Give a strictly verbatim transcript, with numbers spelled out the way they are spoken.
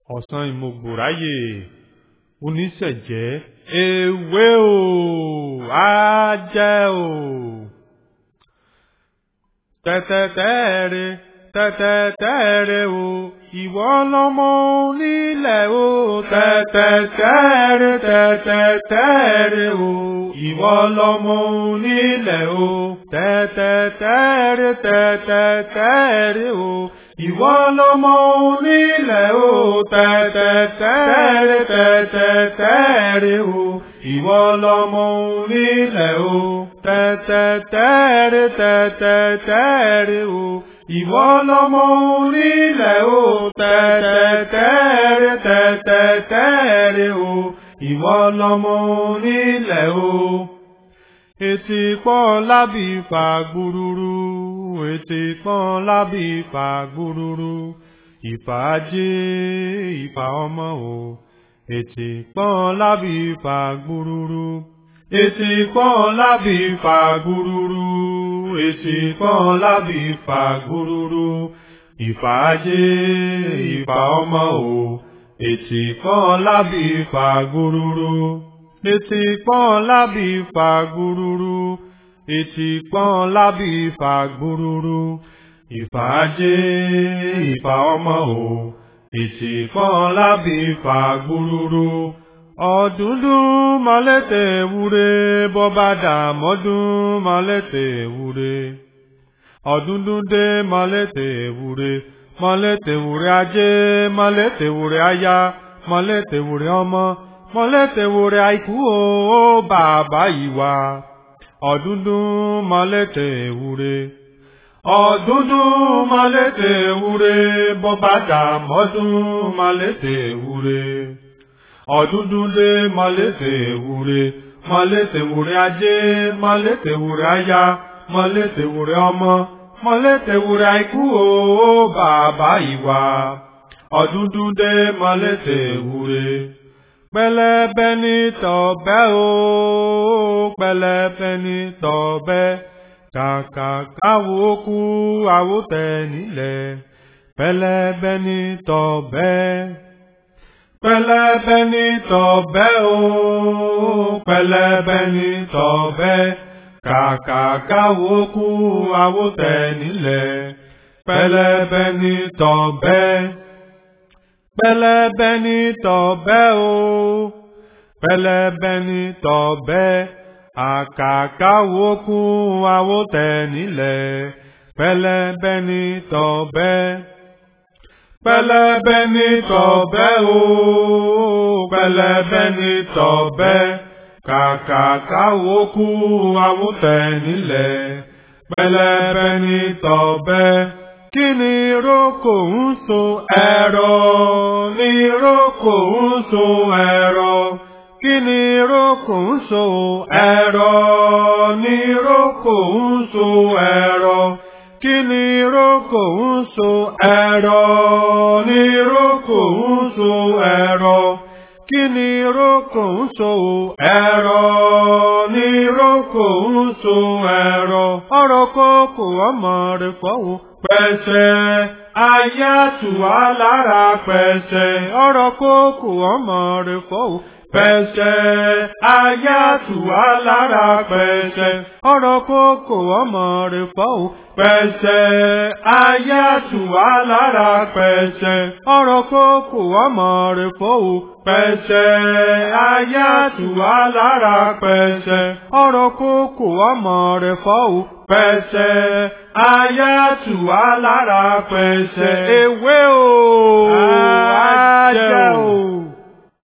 ọ̀sán ìmọ̀gbòráyè oníṣẹ̀jẹ́ ewé o ajẹ́ o tẹ́tẹ́tẹ́rẹ́ tẹ́tẹ́tẹ́rẹ́ o ìwọ lọmọ onílẹ̀ o tẹ́tẹ́tẹ́rẹ́ tẹ́tẹ́tẹ́rẹ́ o ìwọ lọmọ onílẹ̀ o tẹ́tẹ́tẹ́rẹ́ tẹ́tẹ́tẹ́rẹ́ o ìwọ lọmọ onílẹ̀ o tẹ́tẹ́tẹ́rẹ́ tẹ́tẹ́tẹ́rẹ́ o ìwọ lọmọ onílẹ̀ o tẹ́tẹ́tẹ́rẹ́ tẹ́tẹ́tẹ́rẹ́ o ìwọ lọmọ onílẹ̀ o tẹ́tẹ́tẹ́rẹ́ tẹ́tẹ́tẹ́rẹ́ o ìwọ lọmọ onílẹ̀ o. Etí pọ́n lábì fà gbúrúrú, etí pọ́n lábì fà gbúrúrú, ìfà ajé ìfà ọmọ o, etí pọ́n lábì fà gbúrúrú, etí pọ́n lábì fà gbúrúrú, etí pọ́n lábì fà gbúrúrú, ìfà ajé ìfà ọmọ o, etí pọ́n lábì fà gbúrúrú. Etí pọ́n lábì fà gbúrúrú, etí pọ́n lábì fà gbúrúrú, ìfà ajé ìfà ọmọ o, etí pọ́n lábì fà gbúrúrú. Ọ̀dúndún mọ́lẹ́tẹ̀ wúre bọ́bádà mọ́dún mọ́lẹ́tẹ̀ wúre. Ọ̀dúndún dé mọ́lẹ́tẹ̀ wúre, mọ́lẹ́tẹ̀ wúre ajé, mọ́lẹ́tẹ̀ wúre aya, mọ́lẹ́tẹ̀ wúre ọmọ. Mọ́lẹ́tẹ̀ wúre àìkú o bàbá ìwà, ọ̀dúndún mọ́lẹ́tẹ̀ wúre. Ọ̀dúndún mọ́lẹ́tẹ̀ wúre bọ́bádà mọ́dún mọ́lẹ́tẹ̀ wúre. Ọ̀dúndún dé mọ́lẹ́tẹ̀ wúre, mọ́lẹ́tẹ̀ wúre ajé, mọ́lẹ́tẹ̀ wúre aya, mọ́lẹ́tẹ̀ wúre ọmọ. Mọ́lẹ́tẹ̀ wúre àìkú o bàbá ìwà, ọ̀dúndún dé mọ́lẹ́tẹ̀ wúre. Pẹlẹbẹ ní tọ̀bẹ́ o, pẹlẹbẹ ní tọ̀bẹ́, kàkà káwo kú àwòtẹ́ nílẹ̀. Pẹlẹbẹ ní tọ̀bẹ́, pẹlẹbẹ ní tọ̀bẹ́ o, pẹlẹbẹ ní tọ̀bẹ́, kàkà káwo kú àwòtẹ́ nílẹ̀. Pẹlẹbẹ ní tọ̀bẹ́. Pẹlẹbẹ ní tọ̀bẹ́ o, pẹlẹbẹ ní tọ̀bẹ́, àkàkà wókù àwòtẹ́ nílẹ̀. Pẹlẹbẹ ní tọ̀bẹ́, pẹlẹbẹ ní tọ̀bẹ́ o, pẹlẹbẹ ní tọ̀bẹ́, kàkàkà wókù àwòtẹ́ nílẹ̀. Pẹlẹbẹ ní tọ̀bẹ́. Kí ni rókò ń so ẹ̀rọ? Ní rókò ń so ẹ̀rọ. Kí ni rókò ń so ẹ̀rọ? Ní rókò ń so ẹ̀rọ. Kí ni rókò ń so ẹ̀rọ? Ní rókò ń so ẹ̀rọ. Kí ni rókò ń so ẹ̀rọ? Ní rókò ń so ẹ̀rọ. Ọ̀rọ̀ kókò ọmọ rẹ̀ fọ́wọ́ pẹ̀sẹ̀, ayé àtùwá lára pẹ̀sẹ̀. Ọ̀rọ̀ kókò ọmọ rẹ̀ fọ́wọ́ pẹ̀sẹ̀, ayé àtùwá lára pẹ̀sẹ̀. Ọ̀rọ̀ kókò ọmọ rẹ̀ fọ́wọ́ pẹ̀sẹ̀, ayé àtùwá lára pẹ̀sẹ̀. Ọ̀rọ̀ kókò ọmọ rẹ̀ fọ́wọ́ pẹ̀sẹ̀, ayé àtùwá lára pẹ̀sẹ̀. Ọ̀rọ̀ kókò ọmọ rẹ̀ fọ́wọ́ pẹ̀sẹ̀, ayé àtùwá lára pẹ̀sẹ̀. Ewé o.